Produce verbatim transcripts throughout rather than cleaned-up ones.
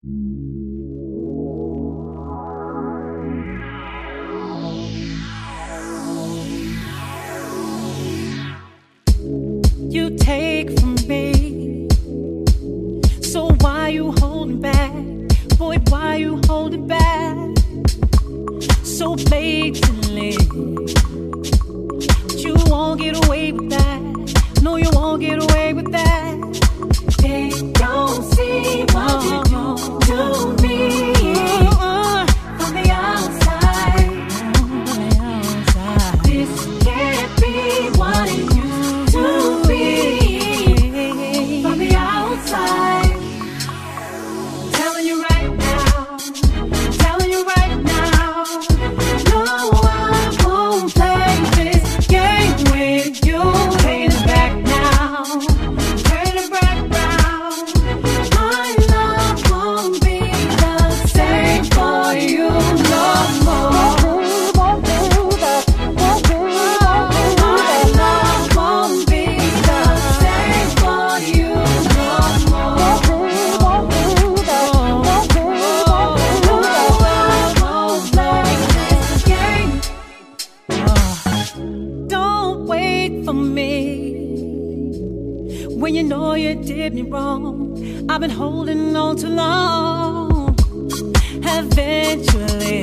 You take from me, so why you holding back? Boy, why you holding back so blatantly? But you won't get away with that. No, you won't get away with that. They don't see what you do to me from the outside. This can't be what it used to be from the outside. Telling you right now, telling you right now, no, I won't play this game with you. Taking it back now, turn it back round. My love won't be the same for you no more. My love won't be the same for you no more. Don't wait for me when you know you did me wrong. I've been holding on too long. Eventually,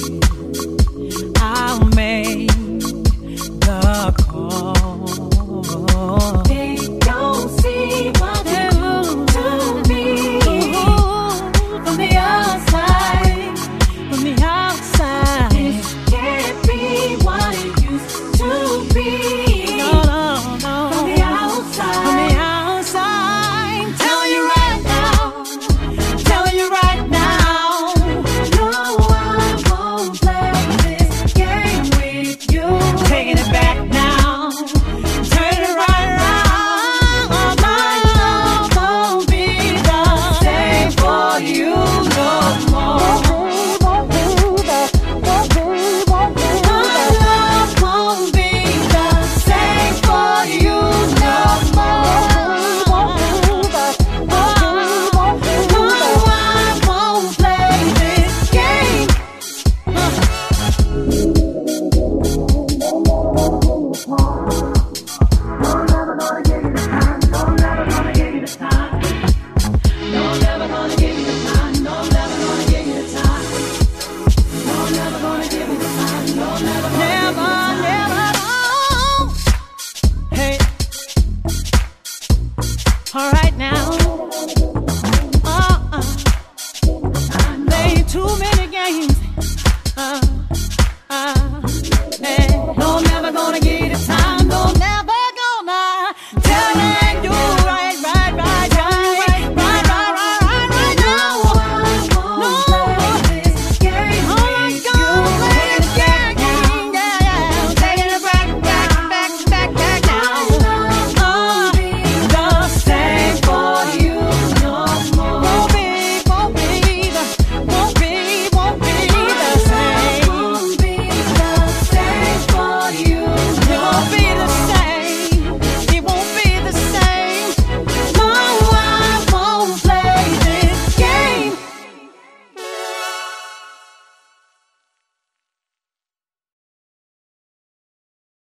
I'll make the call. They don't see what they do to me from the outside. From the outside, this can't be what it used to be. No, no, no. From the outside, from the outside, telling you right now, telling you right now, no, I won't play this game with you. Taking it back now, turn it right around. My love won't be the same for you no more. My love won't be the same for you no more. No, I won't play this game. No, never gonna give you the time. No, never gonna give you the time. No, never gonna give you the time. No, never gonna give you the time. No, never gonna give you the time. No, never gonna never, never, no. Hey, all right now. Uh-uh. Play too many games. Uh,